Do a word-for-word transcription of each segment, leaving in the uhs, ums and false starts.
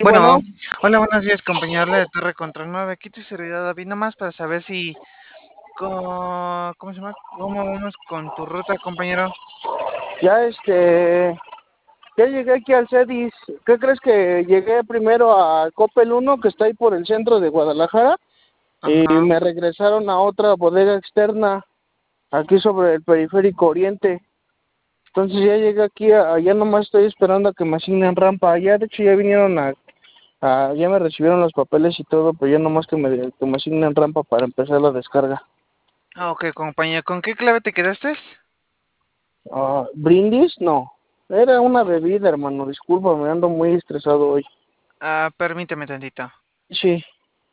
Sí, Bueno, bueno, hola, buenos días, compañero. Habla de Torre Control nueve. Aquí tu servidor David, nomás para saber si, co- ¿cómo se llama? ¿Cómo vamos con tu ruta, compañero? ya este, ya llegué aquí al CEDIS. ¿Qué crees que llegué primero al Coppel uno, que está ahí por el centro de Guadalajara, y Ajá. me regresaron a otra bodega externa, aquí sobre el periférico oriente? Entonces ya llegué aquí, a- ya nomás estoy esperando a que me asignen rampa. Ya de hecho ya vinieron a, a- ya me recibieron los papeles y todo, pero ya nomás que me, que me asignen rampa para empezar la descarga. Ah, ok, compañero. ¿Con qué clave te quedaste? Ah, ¿brindis? No. Era una bebida, hermano. Disculpa, me ando muy estresado hoy. Ah, permíteme tantito. Sí.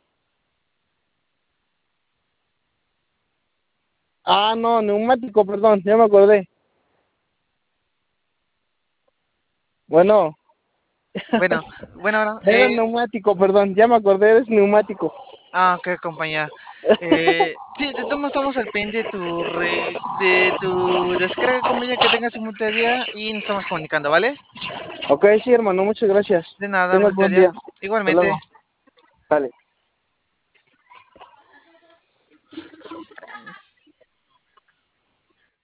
Ah, no, neumático, perdón, ya me acordé. Bueno, Bueno, bueno, ahora, era eh, neumático, perdón, ya me acordé, es neumático. ah, ok, compañero. Eh, sí, de todos modos estamos al pendiente de tu, re- de tu descarga, compañero, que tengas un buen día y nos estamos comunicando, ¿vale? Ok, sí, hermano, muchas gracias. De nada, Tengas bonito buen día. día. Hasta luego. Igualmente. Dale.